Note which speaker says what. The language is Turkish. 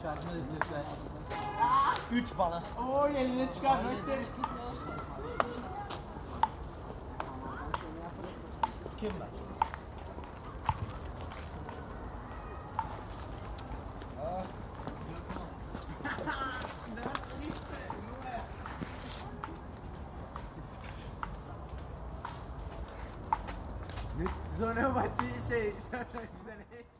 Speaker 1: çıkartma lezzetler. 3 balık.
Speaker 2: Oo eline çıkarmak istedim.
Speaker 1: Kim var?
Speaker 2: Zona maçı şey, güzel.